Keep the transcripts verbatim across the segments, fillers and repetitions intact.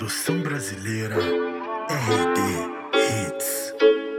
Produção brasileira R D Hits.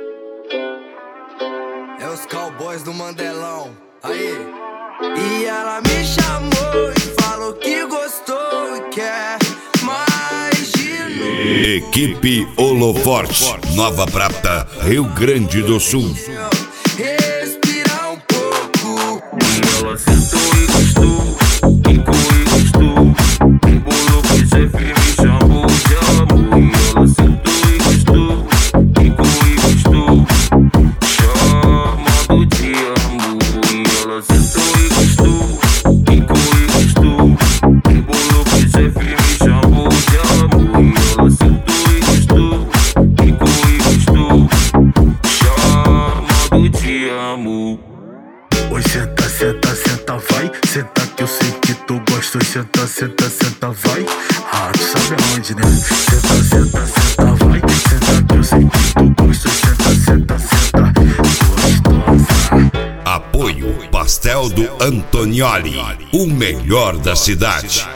É os cowboys do Mandelão, aí. E ela me chamou e falou que gostou e quer mais de novo. Equipe Holoforte, Nova Prata, Rio Grande do Sul. Respirar um pouco. E ela sentou e gostou, quicou e gostou. Embolou com esse firme, chamou de amor. E ela sentou e gostou, quicou e gostou, chamando de amor. E ela sentou e gostou, quicou e gostou. Embolou com esse firme, chamou de amor. E ela sentou e gostou, quicou e gostou, chamando de amor. Oi, senta, senta, senta, vai. Senta que eu sei que tu gosta. Oi, senta, senta, senta, vai. Ah, tu sabe aonde, né? Senta, senta, senta, vai. Senta que eu sei que tu gosta. Oi, senta, senta, senta, gostosa. Apoio Pastel do Antonioli, o melhor da cidade.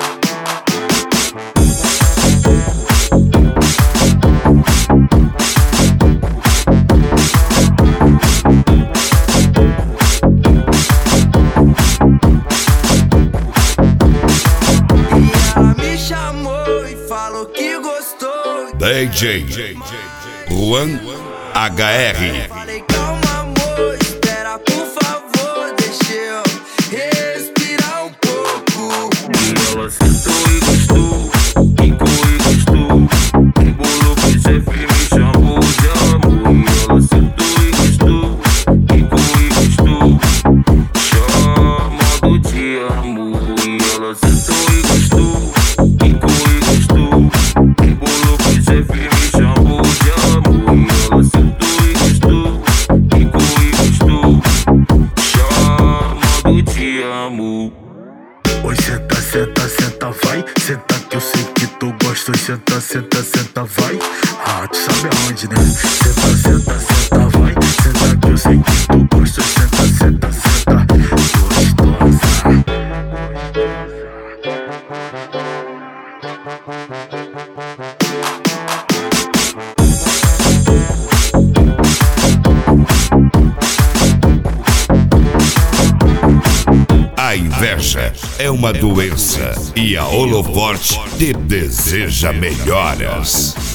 Falou que gostou. D J Juan H R. Falei calma, amor, espera por favor, deixa eu respirar um pouco. E ela sentou e gostou, quicou e gostou. Embolou com esse firme, chamou de amor. E ela sentou e gostou, quicou e gostou, chamando de amor. E ela sentou e gostou, quicou e gostou. Embolou com esse firme, chamou de amor. E ela sentou e gostou, quicou e gostou, chamando de amor. Oi, senta, senta, senta, vai. Senta que eu sei que tu gosta. Oi, senta, senta, senta, vai. Ah, tu sabe aonde, né? Senta, senta, senta, vai. Senta que eu sei que tu gosta. Oi, senta, senta, senta, gostosa. A inveja é uma doença e a Holoforte te deseja melhoras.